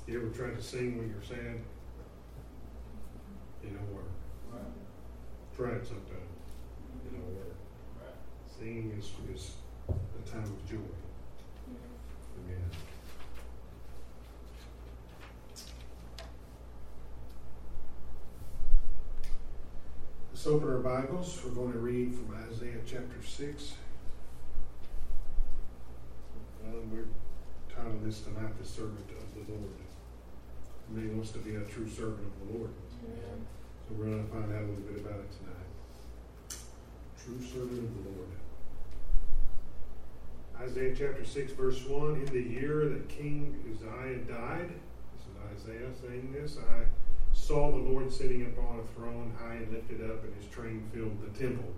You ever tried to sing when you're sad? It don't work. Right. Try it sometime. It don't work. Right. Singing is a time of joy. Amen. Let's open our Bibles. We're going to read from Isaiah chapter 6. We're titling this tonight, The Servant of the Lord. Many wants to be a true servant of the Lord. Amen. So we're going to find out a little bit about it tonight. True servant of the Lord. Isaiah chapter 6 verse 1, in the year that King Uzziah died, this is Isaiah saying this, I saw the Lord sitting upon a throne high and lifted up, and his train filled the temple.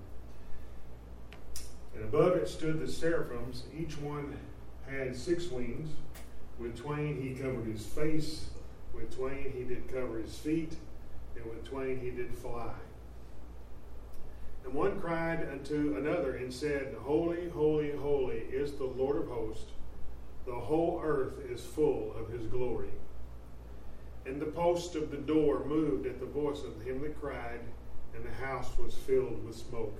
And above it stood the seraphims, each one had 6 wings. With twain he covered his face, with twain he did cover his feet, and with twain he did fly. And one cried unto another and said, Holy, holy, holy is the Lord of hosts. The whole earth is full of his glory. And the post of the door moved at the voice of him that cried, and the house was filled with smoke.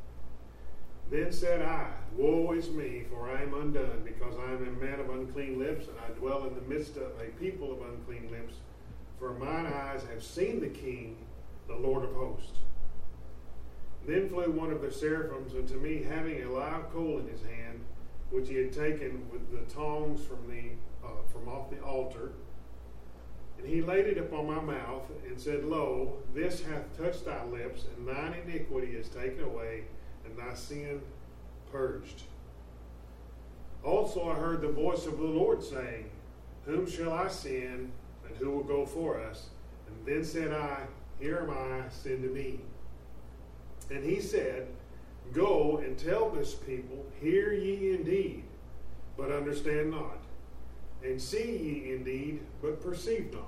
Then said I, Woe is me, for I am undone, because I am a man of unclean lips, and I dwell in the midst of a people of unclean lips. For mine eyes have seen the King, the Lord of hosts. Then flew one of the seraphims unto me, having a live coal in his hand, which he had taken with the tongs from off the altar. And he laid it upon my mouth, and said, Lo, this hath touched thy lips, and thine iniquity is taken away, and thy sin purged. Also I heard the voice of the Lord saying, Whom shall I send, and who will go for us? And then said I, Here am I, send to me. And he said, Go and tell this people, Hear ye indeed, but understand not, and see ye indeed, but perceive not.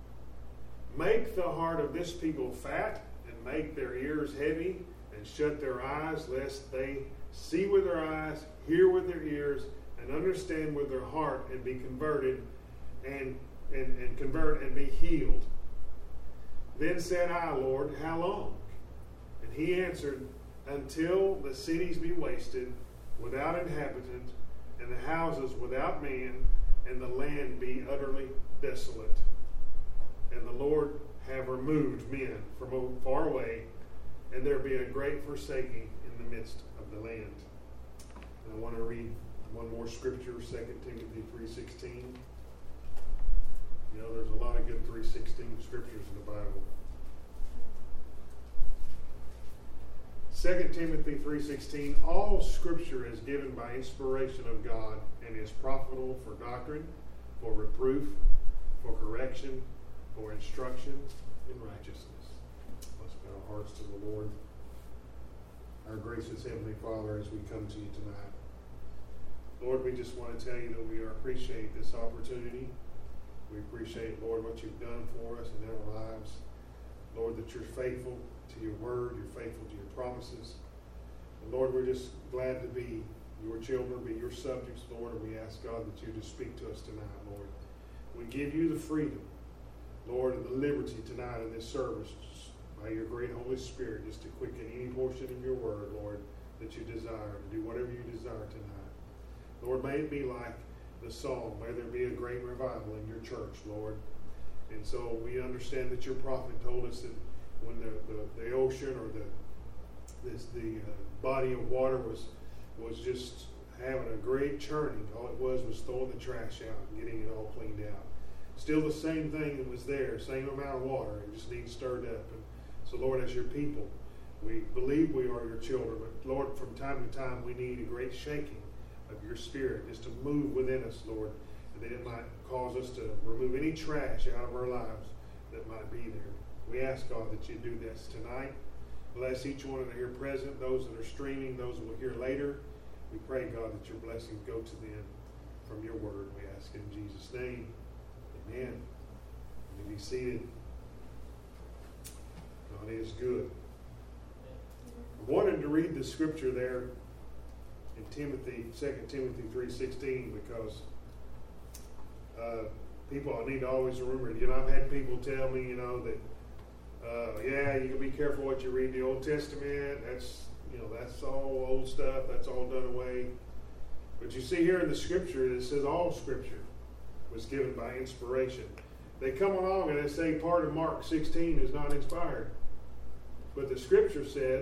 Make the heart of this people fat, and make their ears heavy, and shut their eyes, lest they see with their eyes, hear with their ears, and understand with their heart, and be converted, and convert and be healed. Then said I, Lord, how long? And he answered, Until the cities be wasted, without inhabitant, and the houses without man, and the land be utterly desolate. And the Lord have removed men from far away, and there be a great forsaking in the midst of the land. And I want to read one more scripture, 2 Timothy 3:16. You know, there's a lot of good 3:16 scriptures in the Bible. 2 Timothy 3:16, all scripture is given by inspiration of God and is profitable for doctrine, for reproof, for correction, for instruction in righteousness. Let's bow our hearts to the Lord. Our gracious Heavenly Father, as we come to you tonight, Lord, we just want to tell you that we appreciate this opportunity. We appreciate, Lord, what you've done for us in our lives. Lord, that you're faithful to your word, you're faithful to your promises. And Lord, we're just glad to be your children, be your subjects, Lord, and we ask, God, that you just speak to us tonight, Lord. We give you the freedom, Lord, and the liberty tonight in this service by your great Holy Spirit just to quicken any portion of your word, Lord, that you desire, to do whatever you desire tonight. Lord, may it be like the song, may there be a great revival in your church, Lord. And so we understand that your prophet told us that when the ocean or the body of water was just having a great churning, all it was throwing the trash out and getting it all cleaned out. Still the same thing that was there, same amount of water, it just needs stirred up. And so, Lord, as your people, we believe we are your children, but Lord, from time to time we need a great shaking of your spirit just to move within us, Lord, and that it might cause us to remove any trash out of our lives that might be there. We ask, God, that you do this tonight. Bless each one that are here present, those that are streaming, those that will hear later. We pray, God, that your blessings go to them from your word. We ask in Jesus' name. Amen. You may be seated. God is good. I wanted to read the scripture there in 2 Timothy 3:16 because people I need to always remember. I've had people tell me, that you can be careful what you read in the Old Testament. That's all old stuff. That's all done away. But you see here in the Scripture, it says all Scripture was given by inspiration. They come along and they say part of Mark 16 is not inspired. But the Scripture said,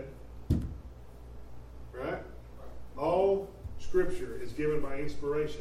right? All Scripture is given by inspiration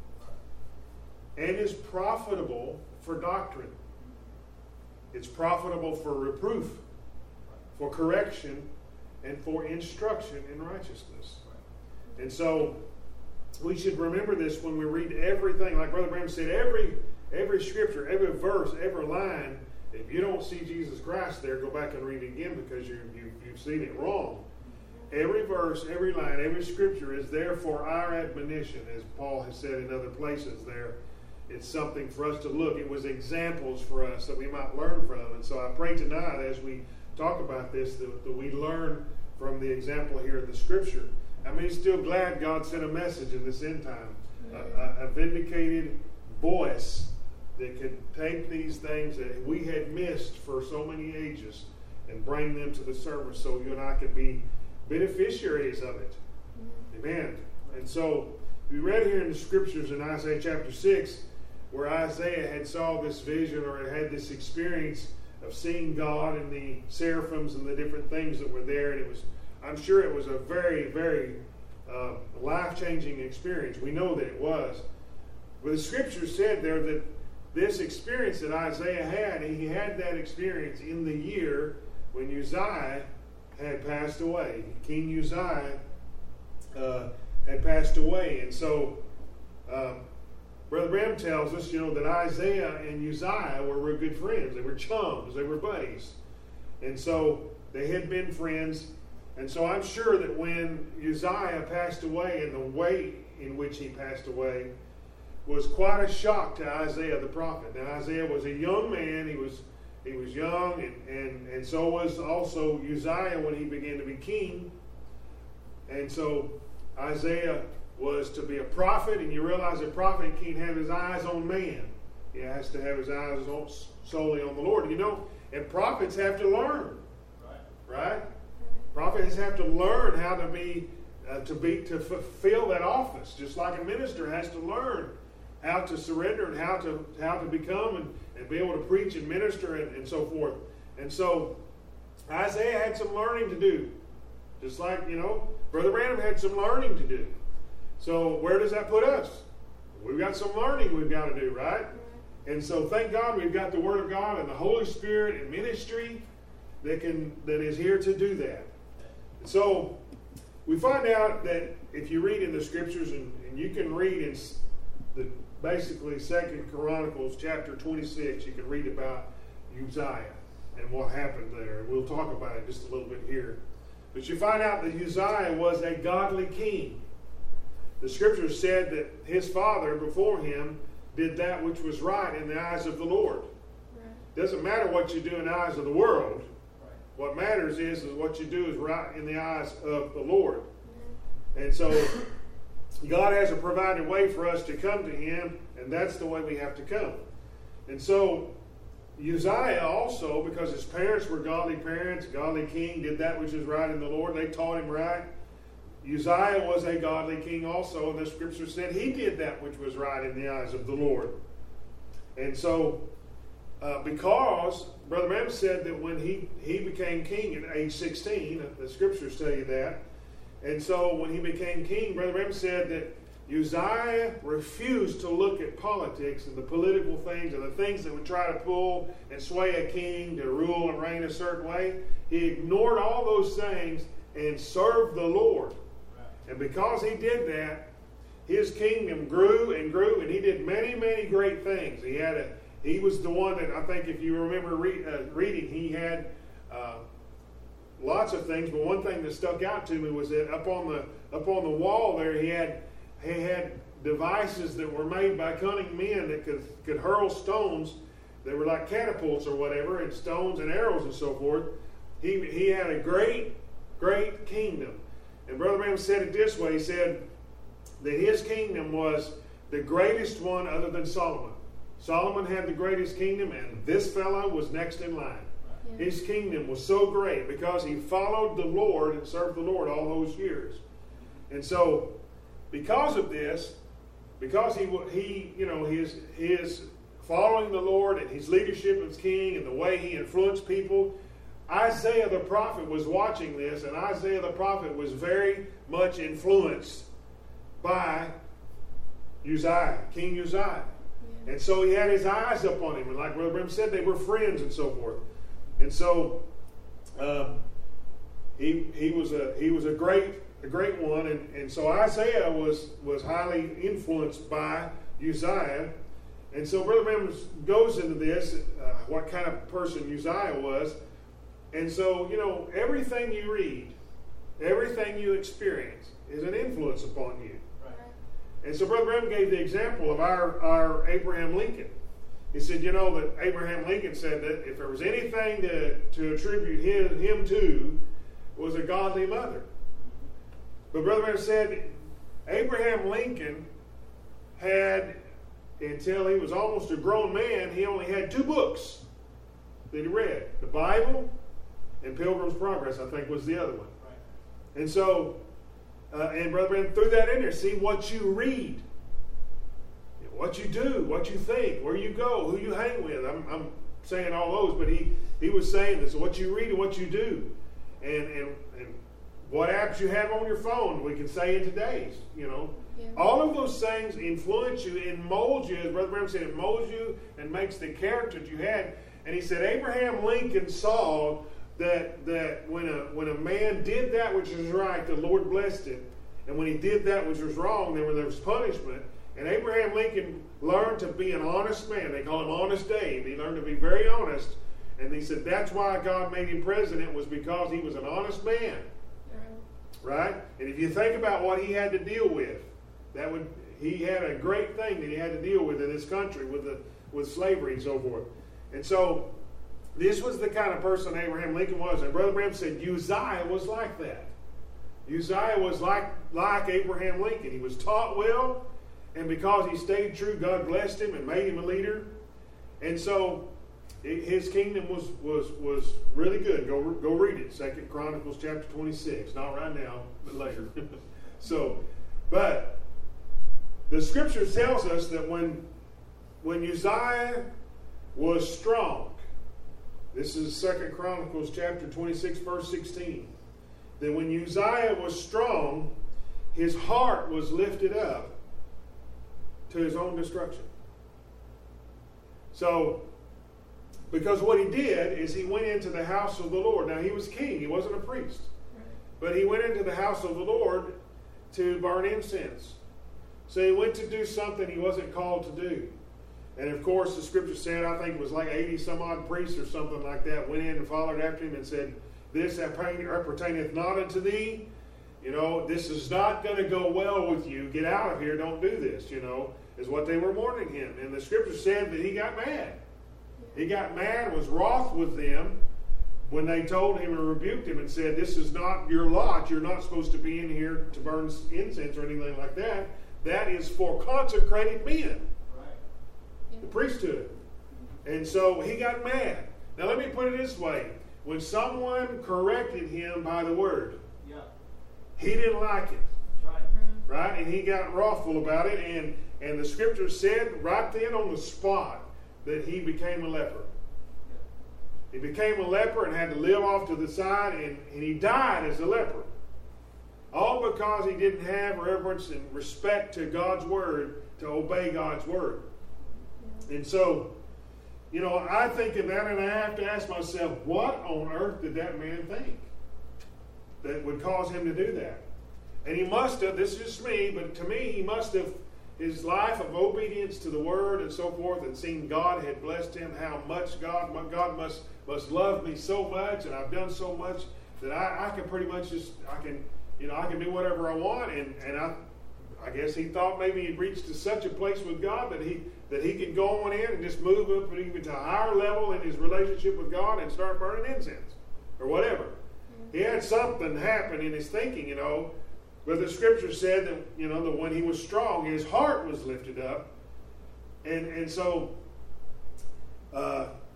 and is profitable for doctrine. It's profitable for reproof, for correction, and for instruction in righteousness. And so we should remember this when we read everything. Like Brother Branham said, every scripture, every verse, every line, if you don't see Jesus Christ there, go back and read it again because you've seen it wrong. Every verse, every line, every scripture is there for our admonition, as Paul has said in other places there. It's something for us to look. It was examples for us that we might learn from. And so I pray tonight as we talk about this that we learn from the example here in the Scripture. I mean, still glad God sent a message in this end time. A vindicated voice that could take these things that we had missed for so many ages and bring them to the surface so you and I could be beneficiaries of it. Amen. And so we read here in the Scriptures in Isaiah chapter 6 where Isaiah had saw this vision or had this experience of seeing God and the seraphims and the different things that were there. And I'm sure it was a very, very life-changing experience. We know that it was. But the Scripture said there that this experience that Isaiah had, he had that experience in the year when Uzziah had passed away. King Uzziah had passed away. And so Brother Branham tells us, that Isaiah and Uzziah were good friends. They were chums. They were buddies. And so they had been friends. And so I'm sure that when Uzziah passed away and the way in which he passed away was quite a shock to Isaiah the prophet. Now Isaiah was a young man. He was young, and so was also Uzziah when he began to be king. And so Isaiah was to be a prophet, and you realize a prophet can't have his eyes on man. He has to have his eyes solely on the Lord. And prophets have to learn. Right? Prophets have to learn how to fulfill that office, just like a minister has to learn how to surrender and how to become and be able to preach and minister and so forth. And so Isaiah had some learning to do, just like Brother Branham had some learning to do. So where does that put us? We've got some learning we've got to do, right? And so thank God we've got the Word of God and the Holy Spirit and ministry that is here to do that. And so we find out that if you read in the Scriptures, and you can read in basically 2 Chronicles chapter 26, you can read about Uzziah and what happened there. We'll talk about it just a little bit here. But you find out that Uzziah was a godly king. The Scripture said that his father before him did that which was right in the eyes of the Lord. Right. Doesn't matter what you do in the eyes of the world. Right. What matters is what you do is right in the eyes of the Lord. And so God has a provided way for us to come to Him, and that's the way we have to come. And so Uzziah also, because his parents were godly parents, godly king, did that which is right in the Lord. They taught him right. Uzziah was a godly king also, and the Scripture said he did that which was right in the eyes of the Lord. And so, because Brother Branham said that when he became king at age 16, the Scriptures tell you that. And so when he became king, Brother Branham said that Uzziah refused to look at politics and the political things and the things that would try to pull and sway a king to rule and reign a certain way. He ignored all those things and served the Lord. And because he did that, his kingdom grew and grew, and he did many, many great things. He was the one that, I think if you remember reading, he had lots of things, but one thing that stuck out to me was that up on the wall there, he had devices that were made by cunning men that could hurl stones. They were like catapults or whatever, and stones and arrows and so forth. He had a great, great kingdom. And Brother Branham said it this way. He said that his kingdom was the greatest one other than Solomon. Solomon had the greatest kingdom, and this fellow was next in line. Yeah. His kingdom was so great because he followed the Lord and served the Lord all those years. And so, because of this, because his following the Lord and his leadership as king and the way he influenced people, Isaiah the prophet was watching this, and Isaiah the prophet was very much influenced by Uzziah, King Uzziah. Yeah. And so he had his eyes up on him, and like Brother Brim said, they were friends and so forth. And so he was a great one, and so Isaiah was highly influenced by Uzziah. And so Brother Brim goes into this, what kind of person Uzziah was. And so, everything you read, everything you experience is an influence upon you. Right. And so Brother Brim gave the example of our Abraham Lincoln. He said, that Abraham Lincoln said that if there was anything to attribute him to, was a godly mother. But Brother Brim said Abraham Lincoln had, until he was almost a grown man, he only had 2 books that he read. The Bible and Pilgrim's Progress, I think, was the other one. Right. And so, and Brother Brim threw that in there. See what you read, what you do, what you think, where you go, who you hang with. I'm saying all those, but he was saying this: what you read and what you do, and what apps you have on your phone. We can say in today's, Yeah. All of those things influence you and mold you. As Brother Brim said, it molds you and makes the character that you had. And he said Abraham Lincoln saw that when a man did that which was right, the Lord blessed him. And when he did that which was wrong, there was punishment. And Abraham Lincoln learned to be an honest man. They call him Honest Dave. He learned to be very honest. And he said that's why God made him president, was because he was an honest man. Right? And if you think about what he had to deal with, he had a great thing that he had to deal with in this country with slavery and so forth. And so this was the kind of person Abraham Lincoln was. And Brother Brim said Uzziah was like that. Uzziah was like Abraham Lincoln. He was taught well, and because he stayed true, God blessed him and made him a leader. And so his kingdom was really good. Go read it. 2 Chronicles chapter 26. Not right now, but later. But the scripture tells us that when Uzziah was strong, this is 2 Chronicles chapter 26, verse 16, that when Uzziah was strong, his heart was lifted up to his own destruction. So, because what he did is he went into the house of the Lord. Now, he was king. He wasn't a priest. But he went into the house of the Lord to burn incense. So he went to do something he wasn't called to do. And, of course, the scripture said, I think it was like 80-some-odd priests or something like that, went in and followed after him and said, this appertaineth not unto thee. This is not going to go well with you. Get out of here. Don't do this, is what they were warning him. And the scripture said that he got mad. He got mad, was wroth with them when they told him and rebuked him and said, this is not your lot. You're not supposed to be in here to burn incense or anything like that. That is for consecrated men. Right. The priesthood. And so he got mad. Now let me put it this way. When someone corrected him by the word, he didn't like it. Right? And he got wrathful about it. And the scripture said right then on the spot that he became a leper. He became a leper and had to live off to the side, and he died as a leper. All because he didn't have reverence and respect to God's word, to obey God's word. And so, I think of that, and I have to ask myself, what on earth did that man think that would cause him to do that? And he must have, this is just me, but to me, he must have, his life of obedience to the word and so forth, and seeing God had blessed him, how much God must love me so much, and I've done so much that I can pretty much just, I can do whatever I want, and I guess he thought maybe he'd reached to such a place with God that he could go on in and just move up even to a higher level in his relationship with God and start burning incense or whatever. He had something happen in his thinking, but the scripture said that, that when he was strong, his heart was lifted up. And so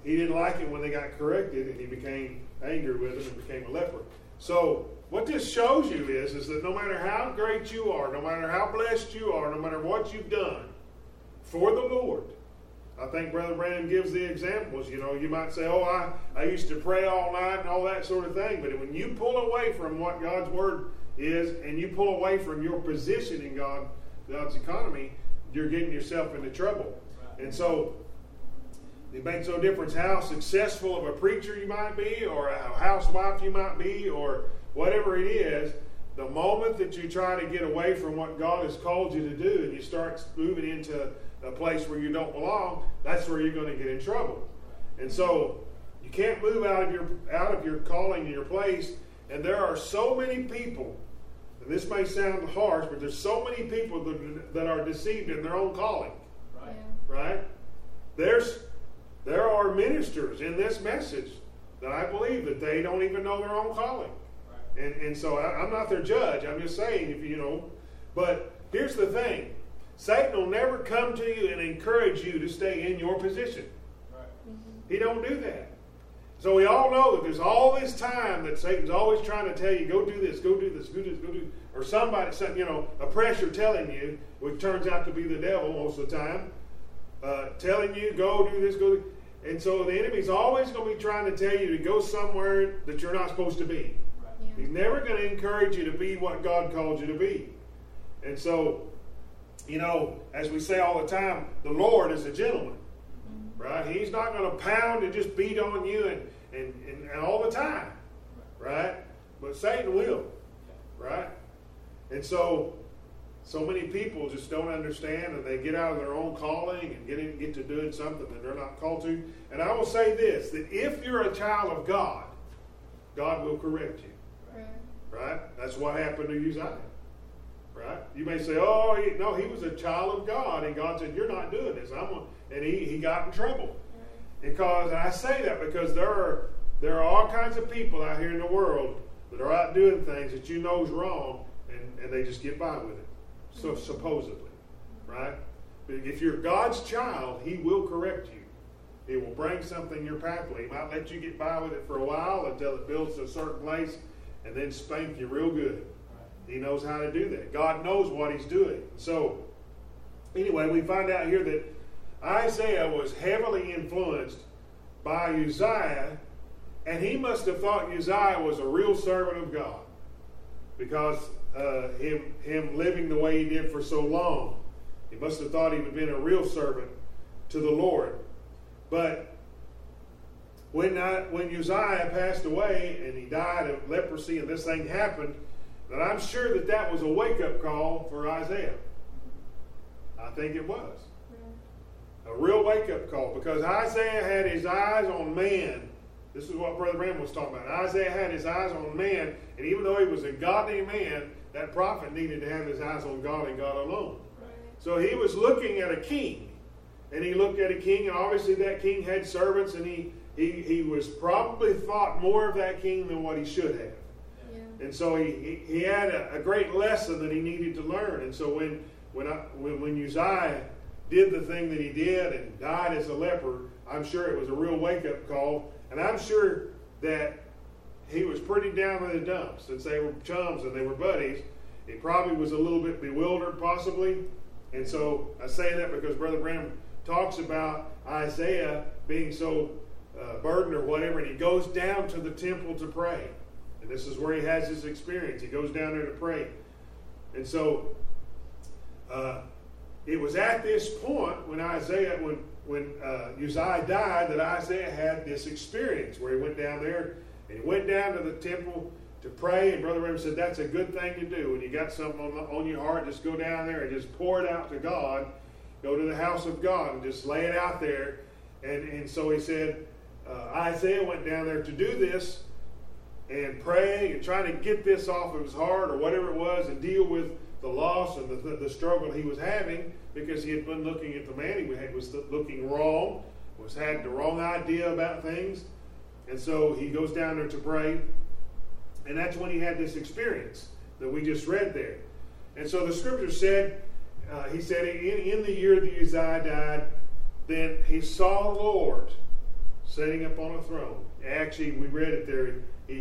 he didn't like it when they got corrected, and he became angry with them and became a leper. So what this shows you is that no matter how great you are, no matter how blessed you are, no matter what you've done for the Lord, I think Brother Branham gives the examples. You know, you might say, oh, I used to pray all night and all that sort of thing. But when you pull away from what God's Word is, and you pull away from your position in God's economy, you're getting yourself into trouble. And so it makes no difference how successful of a preacher you might be, or a housewife you might be, or whatever it is. The moment that you try to get away from what God has called you to do, and you start moving into a place where you don't belong, that's where you're going to get in trouble. And so you can't move out of your calling and your place. And there are so many people, and this may sound harsh, but there's so many people that are deceived in their own calling. Right? There are ministers in this message that I believe that they don't even know their own calling. And so I'm not their judge. I'm just saying, if you know. But here's the thing. Satan will never come to you and encourage you to stay in your position. He don't do that. So we all know that there's all this time that Satan's always trying to tell you, go do this, go do this, go do this, go do this. Or somebody, a pressure telling you, which turns out to be the devil most of the time, telling you, go do this, go do this. And so the enemy's always going to be trying to tell you to go somewhere that you're not supposed to be. Yeah. He's never going to encourage you to be what God called you to be. And so, as we say all the time, the Lord is a gentleman. Right? He's not going to pound and just beat on you and all the time. Right? But Satan will. Right? And so many people just don't understand, and they get out of their own calling and get to doing something that they're not called to. And I will say this, that if you're a child of God, God will correct you. Right? That's what happened to Uzziah. Right? You may say, he was a child of God, and God said, you're not doing this. And he got in trouble. Because I say that because there are all kinds of people out here in the world that are out doing things that you know is wrong, and they just get by with it. So supposedly. Right? But if you're God's child, He will correct you. He will bring something in your pathway. He might let you get by with it for a while until it builds to a certain place, and then spank you real good. He knows how to do that. God knows what He's doing. So, anyway, we find out here that Isaiah was heavily influenced by Uzziah, and he must have thought Uzziah was a real servant of God, because him living the way he did for so long, he must have thought he would have been a real servant to the Lord. But when Uzziah passed away and he died of leprosy and this thing happened, that I'm sure that was a wake-up call for Isaiah. I think it was. A real wake-up call, because Isaiah had his eyes on man. This is what Brother Branham was talking about. Isaiah had his eyes on man, and even though he was a godly man, that prophet needed to have his eyes on God and God alone. Right. So he was looking at a king, and he looked at a king, and obviously that king had servants, and he was probably thought more of that king than what he should have. And so he had a great lesson that he needed to learn. And so when Uzziah did the thing that he did and died as a leper, I'm sure it was a real wake-up call. And I'm sure that he was pretty down in the dumps. Since they were chums and they were buddies, he probably was a little bit bewildered possibly. And so I say that because Brother Branham talks about Isaiah being so burdened or whatever, and he goes down to the temple to pray. And this is where he has his experience. He goes down there to pray. And so it was at this point when Uzziah died that Isaiah had this experience where he went down there and he went down to the temple to pray. And Brother Branham said that's a good thing to do. When you got something on your heart, just go down there and just pour it out to God. Go to the house of God and just lay it out there. And so he said Isaiah went down there to do this and pray and try to get this off of his heart or whatever it was, and deal with the loss and the struggle he was having, because he had been looking at the man he was looking wrong, had the wrong idea about things. And so he goes down there to pray, and that's when he had this experience that we just read there. And so the scripture said, he said, in the year that Uzziah died, then he saw the Lord sitting up on a throne. Actually, we read it there.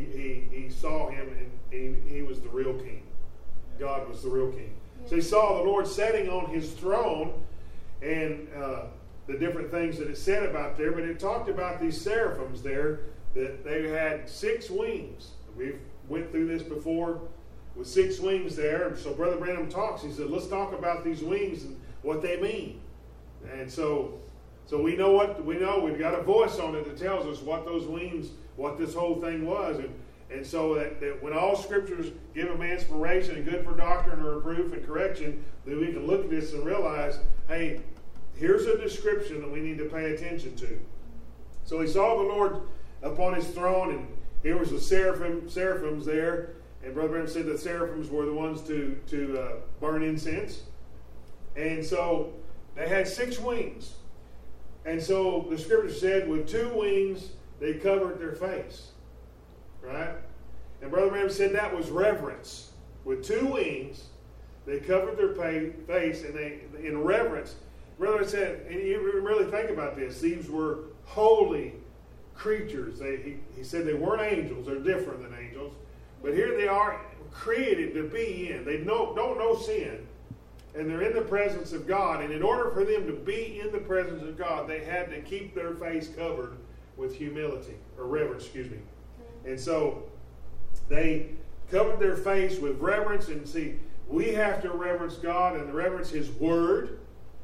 He saw him, and he was the real king. God was the real king. So he saw the Lord sitting on his throne, and the different things that it said about there. But it talked about these seraphims there, that they had 6 wings. We've went through this before with 6 wings there. So Brother Branham talks. He said, let's talk about these wings and what they mean. And so we know what we know. We've got a voice on it that tells us what those wings, what this whole thing was. And so that when all scriptures give them inspiration and good for doctrine or reproof and correction, then we can look at this and realize, hey, here's a description that we need to pay attention to. So he saw the Lord upon his throne, and here was the seraphims there. And Brother Branham said the seraphims were the ones to burn incense. And so they had 6 wings. And so the scripture said with 2 wings they covered their face. Right? And Brother Branham said that was reverence. With 2 wings, they covered their face, and they, in reverence. Brother Branham said, and you really think about this, these were holy creatures. He said they weren't angels. They're different than angels. But here they are, created to be in. They don't know sin. And they're in the presence of God. And in order for them to be in the presence of God, they had to keep their face covered with humility, or reverence, excuse me. And so they covered their face with reverence. And see, we have to reverence God and reverence His Word.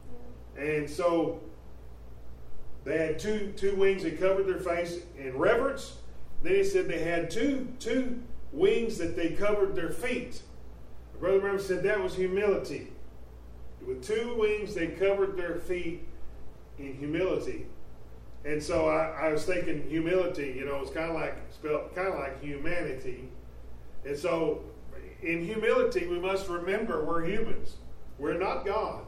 And so they had two wings that covered their face in reverence. Then he said they had two wings that they covered their feet. Brother Branham said that was humility. With 2 wings they covered their feet in humility. And so I was thinking humility, it's kind of like spelled kind of like humanity. And so in humility we must remember we're humans. We're not God.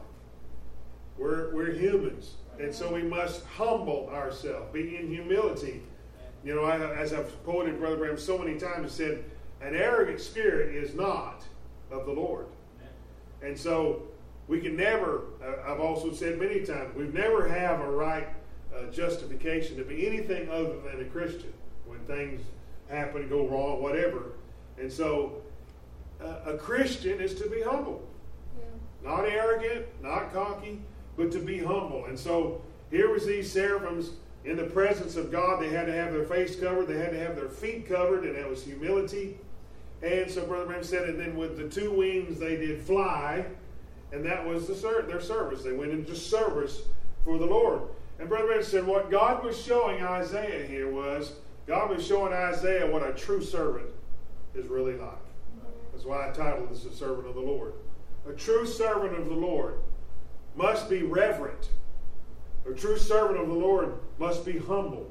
We're humans. And so we must humble ourselves, be in humility. As I've quoted Brother Branham so many times, he said, an arrogant spirit is not of the Lord. And so we can never, I've also said many times, we never have a right justification to be anything other than a Christian when things happen, go wrong, whatever. And so a Christian is to be humble. Yeah. Not arrogant, not cocky, but to be humble. And so here was these seraphims in the presence of God. They had to have their face covered. They had to have their feet covered, and that was humility. And so Brother Branham said, and then with the 2 wings they did fly, and that was their service. They went into service for the Lord. And Brother Branham said what God was showing Isaiah here was, God was showing Isaiah what a true servant is really like. That's why I titled this, A Servant of the Lord. A true servant of the Lord must be reverent. A true servant of the Lord must be humble.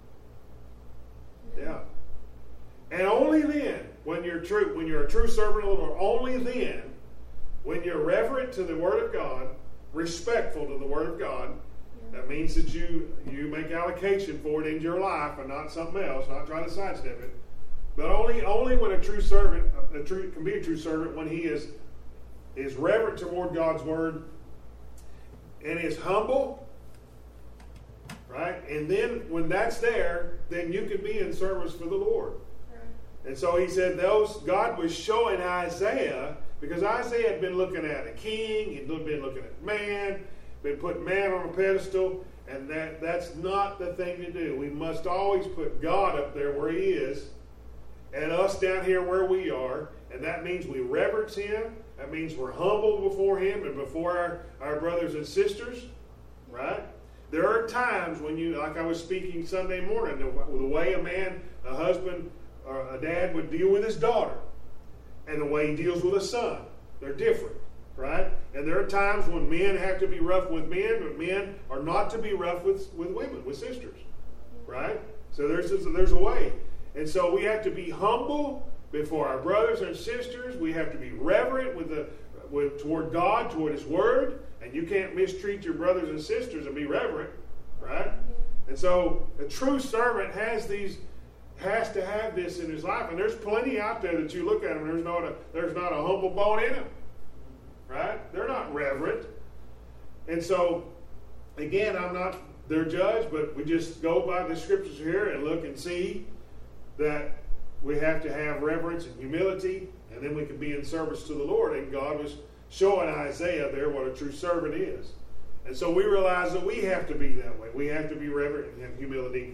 Yeah. And only then, when you're a true servant of the Lord, only then, when you're reverent to the Word of God, respectful to the Word of God, that means that you make allocation for it in your life and not something else, not trying to sidestep it. But only when a true servant can be a true servant when he is reverent toward God's Word and is humble, right? And then when that's there, then you can be in service for the Lord. Right. And so he said God was showing Isaiah, because Isaiah had been looking at a king, he'd been looking at man, been putting man on a pedestal, and that's not the thing to do. We must always put God up there where He is, and us down here where we are, and that means we reverence Him. That means we're humble before Him and before our brothers and sisters, right? There are times when like I was speaking Sunday morning, the way a husband, or a dad would deal with his daughter, and the way he deals with a son, they're different, right? And there are times when men have to be rough with men, but men are not to be rough with women, with sisters, right? So there's a way. And so we have to be humble before our brothers and sisters. We have to be reverent toward God, toward His Word. And you can't mistreat your brothers and sisters and be reverent, right? And so a true servant has to have this in his life. And there's plenty out there that you look at them, and there's not a humble bone in them, right? They're not reverent. And so, again, their judge, but we just go by the scriptures here and look and see that we have to have reverence and humility, and then we can be in service to the Lord. And God was showing Isaiah there what a true servant is. And so we realize that we have to be that way. We have to be reverent and have humility.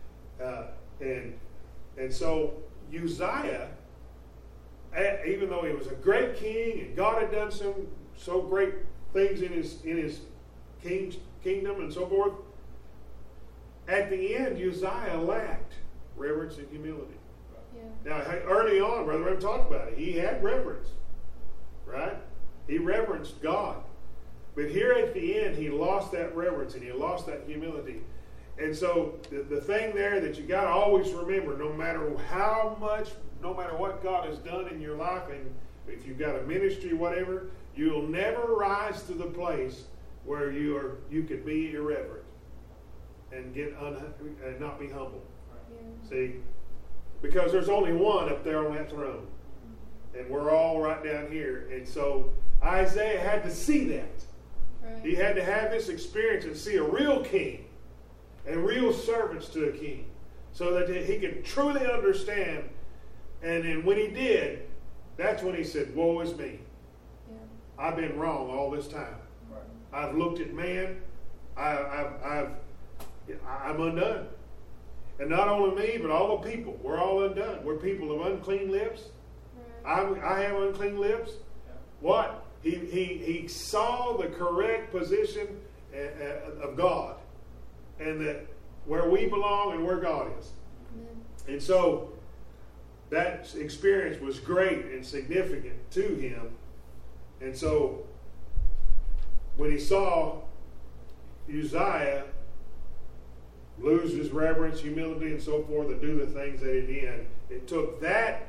And so Uzziah, even though he was a great king and God had done some so great things in his kingdom and so forth, at the end Uzziah lacked reverence and humility. Yeah. Now, early on, Brother Ram talked about it. He had reverence, right? He reverenced God. But here at the end, he lost that reverence and he lost that humility. And so the thing there that you got to always remember, no matter how much, no matter what God has done in your life, and if you've got a ministry, whatever, you'll never rise to the place where you could be irreverent and and not be humble. Yeah. See, because there's only one up there on that throne, and we're all right down here. And so Isaiah had to see that. Right. He had to have this experience and see a real king and real servants to a king, so that he could truly understand. And then when he did, that's when he said, "Woe is me! Yeah. I've been wrong all this time. Right. I've looked at man. I'm undone, and not only me, but all the people. We're all undone. We're people of unclean lips. Right. I have unclean lips. Yeah. What? He saw the correct position of God, and that where we belong and where God is. Amen. And so that experience was great and significant to him. And so when he saw Uzziah lose his reverence, humility, and so forth, and do the things that he did, it took that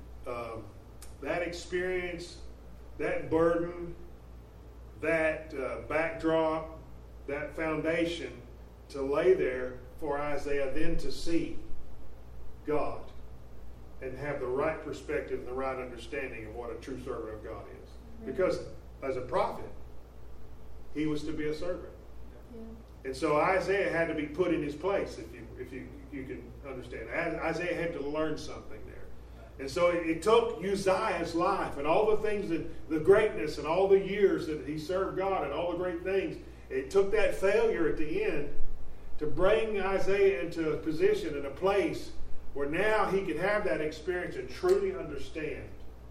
experience, that burden, that backdrop, that foundation to lay there for Isaiah then to see God and have the right perspective and the right understanding of what a true servant of God is. Because as a prophet, he was to be a servant. Yeah. And so Isaiah had to be put in his place, if you can understand. Isaiah had to learn something there. And so it took Uzziah's life and all the things, the greatness and all the years that he served God and all the great things, it took that failure at the end to bring Isaiah into a position and a place where now he could have that experience and truly understand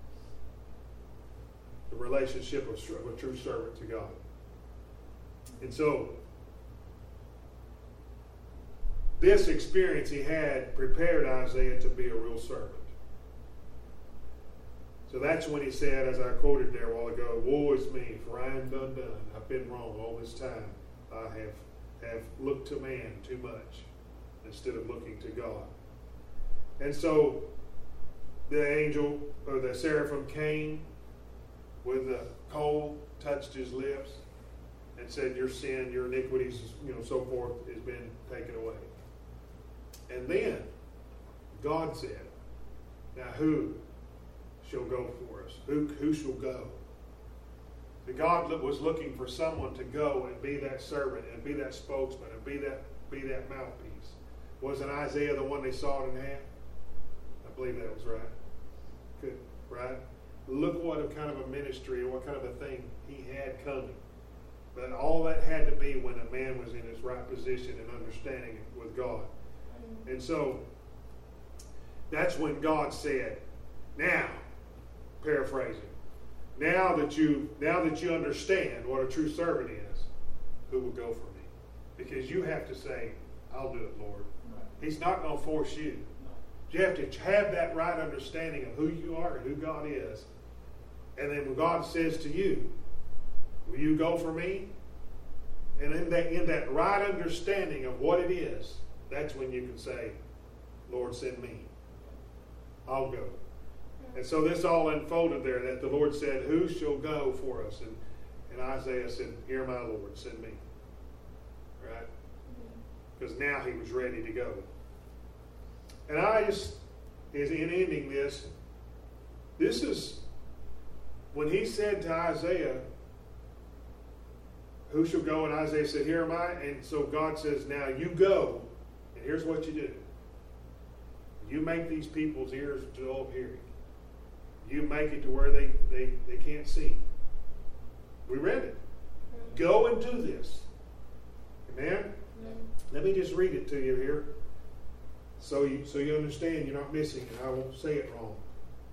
the relationship of a true servant to God. And so this experience he had prepared Isaiah to be a real servant. So that's when he said, as I quoted there a while ago, "Woe is me, for I am undone. I've been wrong all this time. I have looked to man too much instead of looking to God." And so the angel, or the seraphim, came with the coal, touched his lips, and said, "Your sin, your iniquities, so forth, has been taken away." And then God said, "Now who shall go for us? Who shall go?" The God was looking for someone to go and be that servant and be that spokesman and be that mouthpiece. Wasn't Isaiah the one they sawed in half? I believe that was right. Good, right? Look what kind of a ministry or what kind of a thing he had coming. But all that had to be when a man was in his right position and understanding with God. And so that's when God said, "Now," paraphrasing, now that you understand what a true servant is, who will go for me?" Because you have to say, "I'll do it, Lord." Right. He's not going to force you. You have to have that right understanding of who you are and who God is. And then when God says to you, "Will you go for me?" And in that right understanding of what it is, that's when you can say, "Lord, send me. I'll go." And so this all unfolded there, that the Lord said, "Who shall go for us?" And Isaiah said, "Here, my Lord, send me." Right? Because now he was ready to go. And in ending this is when he said to Isaiah, who shall go? And Isaiah said, here am I. And so God says, now you go, and here's what you do. You make these people's ears dull of hearing. You make it to where they can't see. We read it. Go and do this. Amen? Let me just read it to you here so you understand you're not missing it. I won't say it wrong.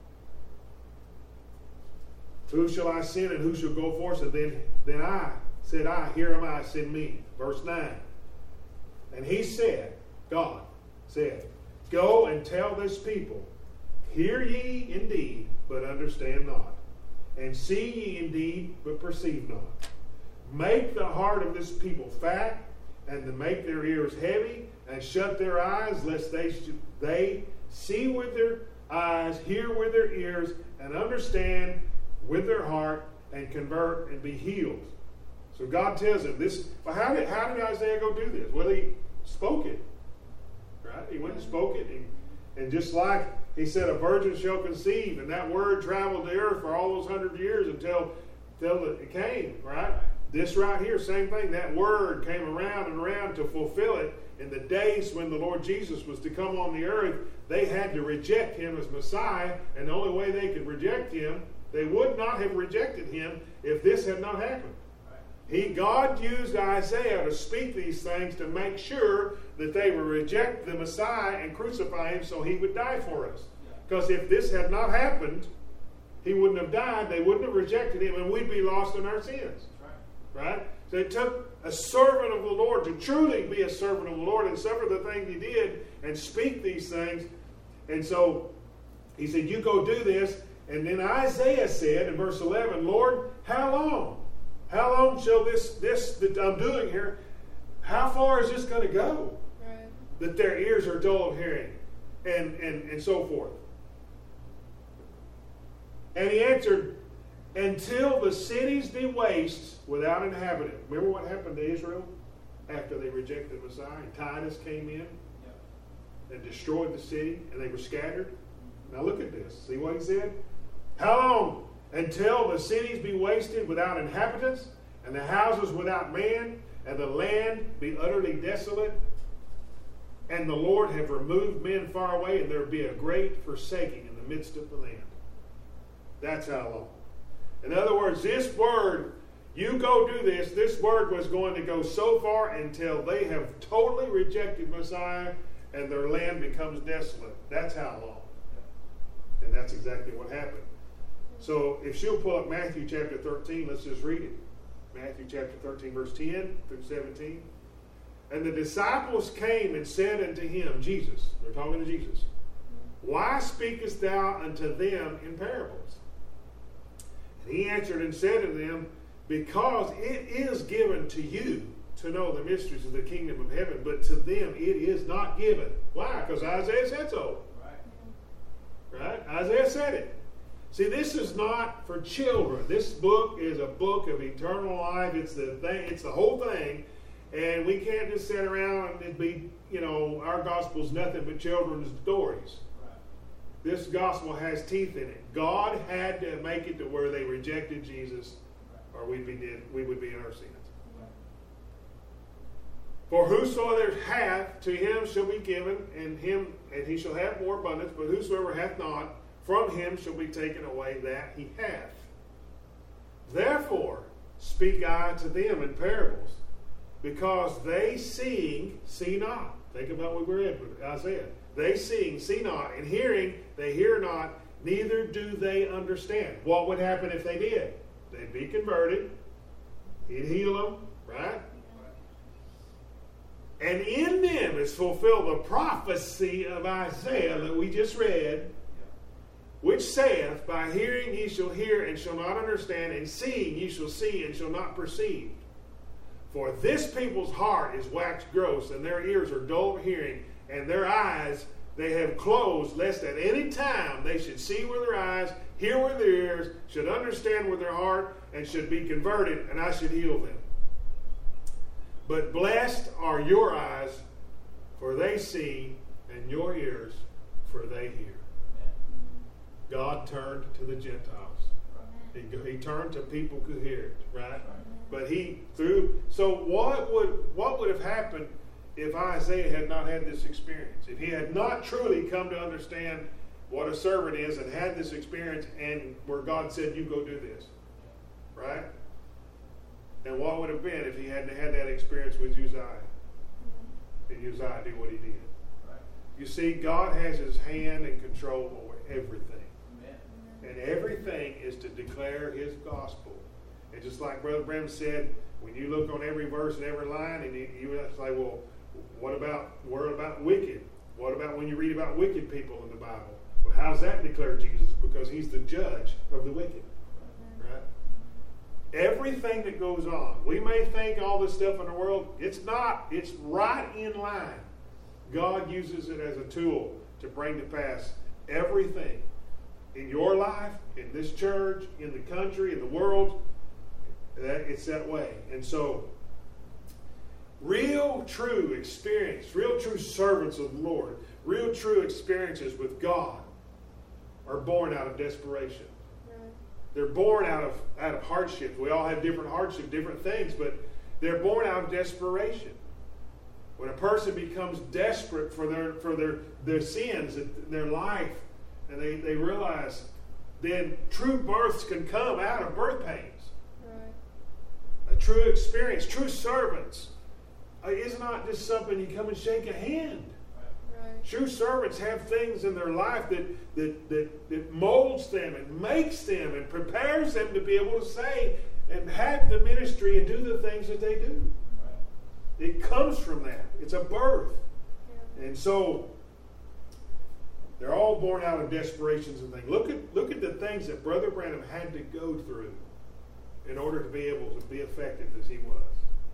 Who shall I send and who shall go forth? And then I said, here am I, send me. Verse 9. And he said, God said, go and tell this people, hear ye indeed, but understand not. And see ye indeed, but perceive not. Make the heart of this people fat, and to make their ears heavy, and shut their eyes, lest they see with their eyes, hear with their ears, and understand with their heart, and convert and be healed. So God tells him this. Well, how did Isaiah go do this? Well, he spoke it. Right? He went and spoke it. And just like he said, a virgin shall conceive, and that word traveled the earth for all those 100 years until it came, right? This right here, same thing. That word came around and around to fulfill it. In the days when the Lord Jesus was to come on the earth, they had to reject him as Messiah, and the only way they could reject him, they would not have rejected him if this had not happened. God used Isaiah to speak these things to make sure that they would reject the Messiah and crucify him so he would die for us. Because if this had not happened, he wouldn't have died, they wouldn't have rejected him, and we'd be lost in our sins. Right? So it took a servant of the Lord to truly be a servant of the Lord and suffer the things he did and speak these things. And so he said, you go do this. And then Isaiah said in verse 11, Lord, how long? How long shall this that I'm doing here, how far is this going to go? Right. That their ears are dull of hearing, and so forth. And he answered, until the cities be waste without inhabitant. Remember what happened to Israel after they rejected the Messiah? And Titus came in and destroyed the city, and they were scattered. Now look at this. See what he said? How long? Until the cities be wasted without inhabitants, and the houses without man, and the land be utterly desolate, and the Lord have removed men far away, and there be a great forsaking in the midst of the land. That's how long. In other words, this word, you go do this, this word was going to go so far until they have totally rejected Messiah and their land becomes desolate. That's how long. And that's exactly what happened. So if she'll pull up Matthew chapter 13, let's just read it. Matthew chapter 13, verse 10 through 17. And the disciples came and said unto him, Jesus, they're talking to Jesus, why speakest thou unto them in parables? And he answered and said to them, because it is given to you to know the mysteries of the kingdom of heaven, but to them it is not given. Why? Because Isaiah said so. Right? Isaiah said it. See, this is not for children. This book is a book of eternal life. It's the thing. It's the whole thing. And we can't just sit around and be, our gospel's nothing but children's stories. This gospel has teeth in it. God had to make it to where they rejected Jesus, or we would be in our sins. For whosoever hath, to him shall be given, and he shall have more abundance. But whosoever hath not, from him shall be taken away that he hath. Therefore speak I to them in parables, because they seeing see not. Think about what we read with Isaiah. They seeing see not, and hearing they hear not, neither do they understand. What would happen if they did? They'd be converted. He'd heal them, right? And in them is fulfilled the prophecy of Isaiah that we just read, which saith, by hearing ye shall hear and shall not understand, and seeing ye shall see and shall not perceive. For this people's heart is waxed gross, and their ears are dull of hearing, and their eyes they have closed, lest at any time they should see with their eyes, hear with their ears, should understand with their heart, and should be converted, and I should heal them. But blessed are your eyes, for they see, and your ears, for they hear. God turned to the Gentiles. He turned to people who hear it, right? But so what would have happened if Isaiah had not had this experience? If he had not truly come to understand what a servant is and had this experience and where God said, you go do this, right? And what would have been if he hadn't had that experience with Uzziah? And Uzziah did what he did. Right. You see, God has his hand and control over everything. Amen. And everything is to declare his gospel. And just like Brother Branham said, when you look on every verse and every line, and you say, well, what about wicked? What about when you read about wicked people in the Bible? Well, how does that declare Jesus? Because he's the judge of the wicked. Right? Everything that goes on, we may think all this stuff in the world, it's not. It's right in line. God uses it as a tool to bring to pass everything in your life, in this church, in the country, in the world. It's that way. And so, real true experience, real true servants of the Lord, real true experiences with God are born out of desperation. They're born out of hardships. We all have different hardships, different things, but they're born out of desperation. When a person becomes desperate for their sins in their life, and they realize, then true births can come out of birth pains. Right. A true experience, true servants, is not just something you come and shake a hand. Right. True servants have things in their life that molds them and makes them and prepares them to be able to say and have the ministry and do the things that they do. Right. It comes from that. It's a birth. Yeah. And so they're all born out of desperations and things. Look at the things that Brother Branham had to go through in order to be able to be effective as he was.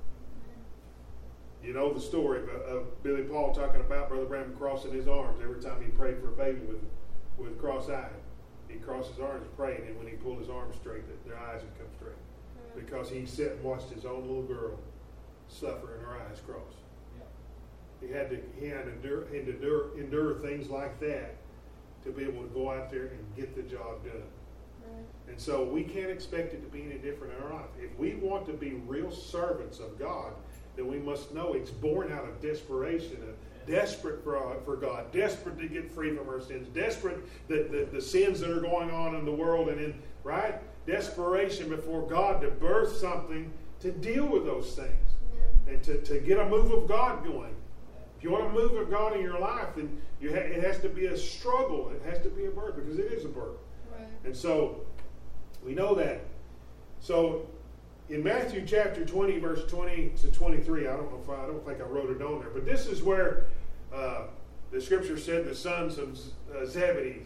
You know the story of Billy Paul talking about Brother Branham crossing his arms every time he prayed for a baby with cross-eyed. He'd cross his arms praying, and when he pulled his arms straight, their eyes would come straight. Because he sat and watched his own little girl suffer and her eyes cross. He had to endure things like that to be able to go out there and get the job done. Right. And so we can't expect it to be any different in our life. If we want to be real servants of God, then we must know it's born out of desperation, desperate for God, desperate to get free from our sins, desperate the sins that are going on in the world and in, right? Desperation before God to birth something to deal with those things. Yeah. And to get a move of God going. If you want a move of God in your life, then it has to be a struggle. It has to be a birth, because it is a birth. Right. And so we know that. So in Matthew chapter 20, verse 20 to 23, I don't think I wrote it on there, but this is where the scripture said the sons of Zebedee's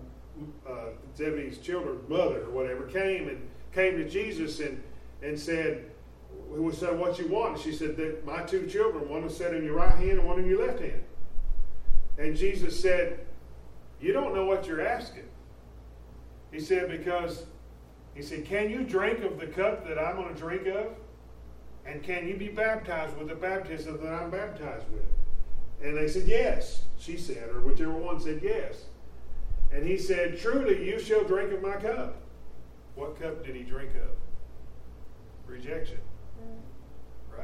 children's mother or whatever came to Jesus and said, we said, what you want? And she said, that my two children, one is set in your right hand and one in your left hand. And Jesus said, you don't know what you're asking. He said, can you drink of the cup that I'm going to drink of? And can you be baptized with the baptism that I'm baptized with? And they said, yes, she said, or whichever one said yes. And he said, truly, you shall drink of my cup. What cup did he drink of? Rejection. Right?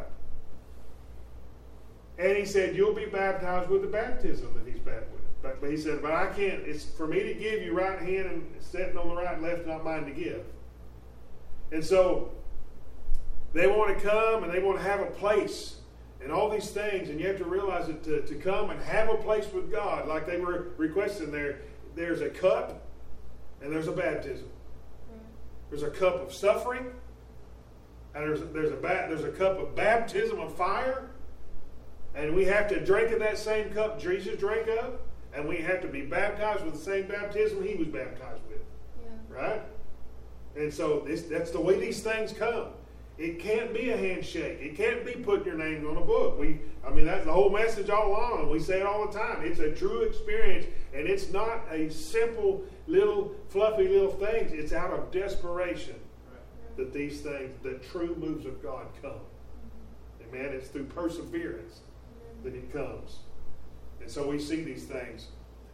And he said, you'll be baptized with the baptism that he's baptized with. But he said, but I can't. It's for me to give you right hand and setting on the right and left, not mine to give. And so they want to come and they want to have a place and all these things. And you have to realize that to come and have a place with God, like they were requesting there's a cup and there's a baptism. There's a cup of suffering. And there's a cup of baptism of fire. And we have to drink of that same cup Jesus drank of. And we have to be baptized with the same baptism he was baptized with. Yeah. Right? And so that's the way these things come. It can't be a handshake. It can't be putting your name on a book. That's the whole message all along. And we say it all the time. It's a true experience. And it's not a simple little fluffy little things. It's out of desperation that these things, the true moves of God come. Amen. It's through perseverance that it comes. And so we see these things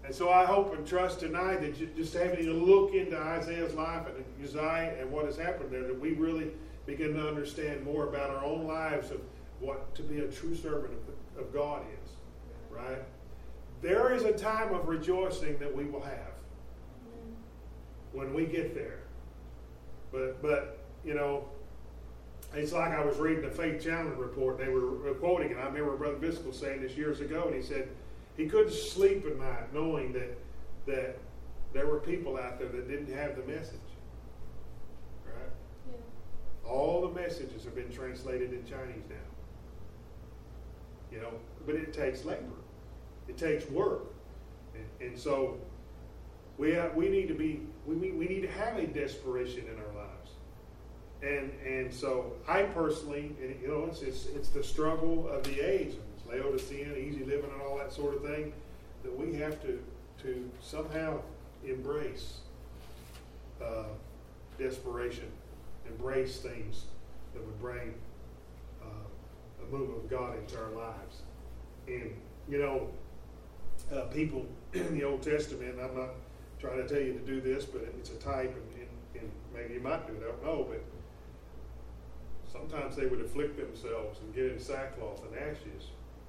And so I hope and trust tonight that you just having a look into Isaiah's life and Uzziah and what has happened there, that we really begin to understand more about our own lives of what to be a true servant of God is. Right? There is a time of rejoicing that we will have when we get there. But you know, it's like I was reading the Faith Challenge report. They were quoting it. I remember Brother Biscoe saying this years ago, and he said he couldn't sleep at night knowing that there were people out there that didn't have the message. Right? Yeah. All the messages have been translated in Chinese now. You know, but it takes labor. It takes work. And so we need to have a desperation in our lives. And so I personally, you know, it's the struggle of the age. It's Laodicean, easy living, and all that sort of thing, that we have to somehow embrace desperation, embrace things that would bring a move of God into our lives. And, you know, people in the Old Testament, I'm not trying to tell you to do this, but it's a type, and maybe you might do it, I don't know, but sometimes they would afflict themselves and get in sackcloth and ashes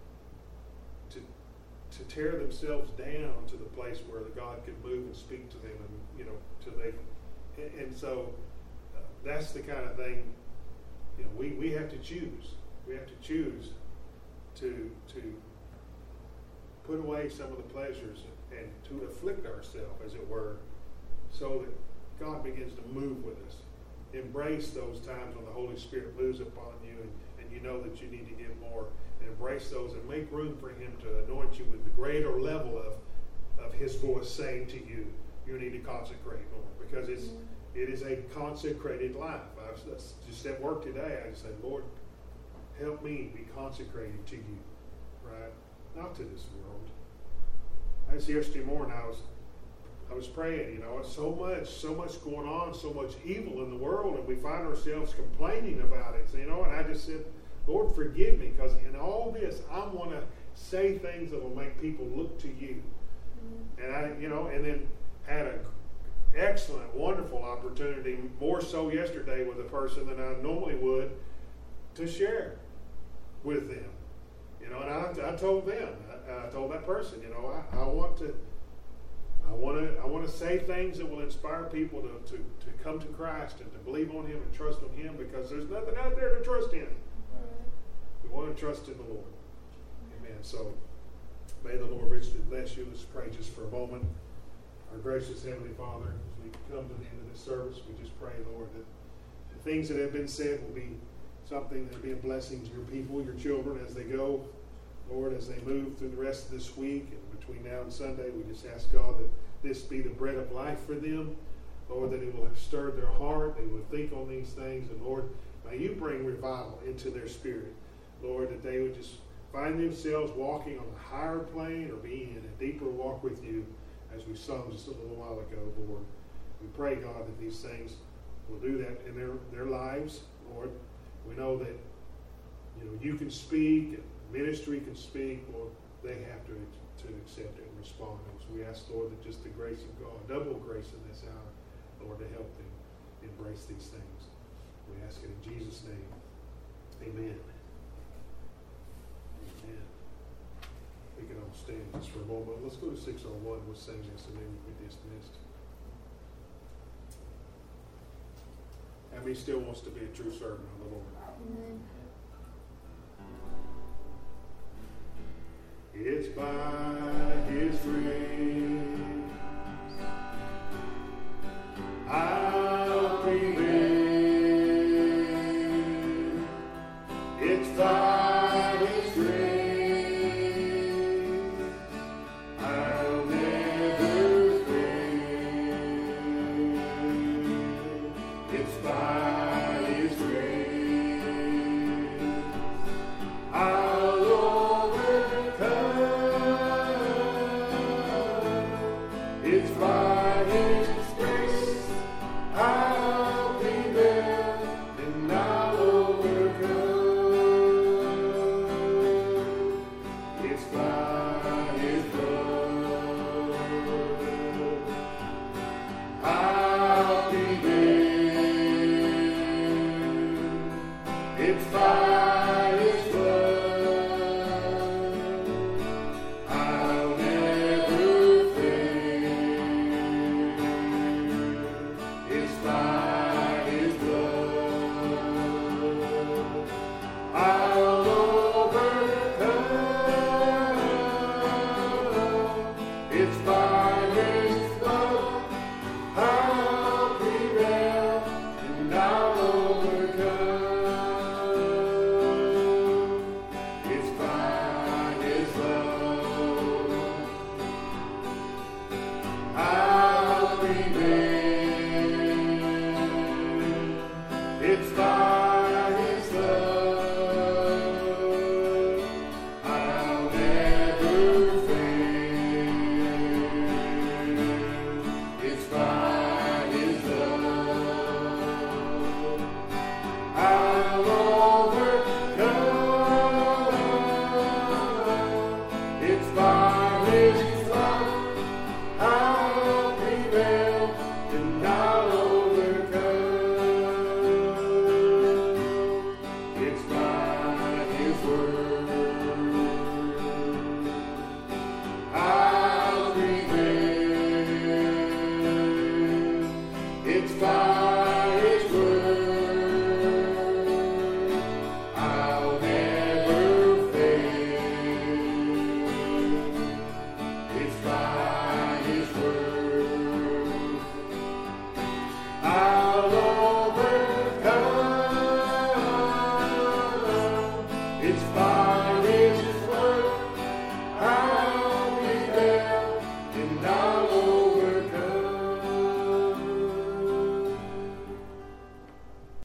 to tear themselves down to the place where God could move and speak to them, and you know, till they, and so that's the kind of thing, you know, we have to choose. We have to choose to put away some of the pleasures and to afflict ourselves, as it were, so that God begins to move with us. Embrace those times when the Holy Spirit moves upon you and you know that you need to give more. And embrace those and make room for Him to anoint you with the greater level of His voice saying to you, you need to consecrate more. Because it is a consecrated life. I was just at work today, I just said, Lord, help me be consecrated to you. Right? Not to this world. I just yesterday morning I was praying, you know, so much going on, so much evil in the world, and we find ourselves complaining about it. So, you know, and I just said, Lord, forgive me, because in all this, I want to say things that will make people look to you. And I, you know, and then had an excellent, wonderful opportunity, more so yesterday with a person than I normally would, to share with them. You know, and I told them, I told that person, you know, I want to say things that will inspire people to come to Christ and to believe on Him and trust on Him, because there's nothing out there to trust in. We want to trust in the Lord. Amen. So may the Lord richly bless you. Let's pray just for a moment. Our gracious Heavenly Father, as we come to the end of this service, we just pray, Lord, that the things that have been said will be something that will be a blessing to your people, your children, as they go, Lord, as they move through the rest of this week and between now and Sunday. We just ask, God, that this be the bread of life for them. Lord, that it will have stirred their heart. They will think on these things. And Lord, may you bring revival into their spirit. Lord, that they would just find themselves walking on a higher plane or being in a deeper walk with you, as we sung just a little while ago, Lord. We pray, God, that these things will do that in their lives, Lord. We know that, you know, you can speak, and ministry can speak, Lord. They have to accept it and respond. And so we ask, Lord, that just the grace of God, double grace in this hour, Lord, to help them embrace these things. We ask it in Jesus' name. Amen. Amen. We can all stand just for a moment. Let's go to 601. We'll sing this and then we'll be dismissed. How many still wants to be a true servant of the Lord? Amen. It's by His grace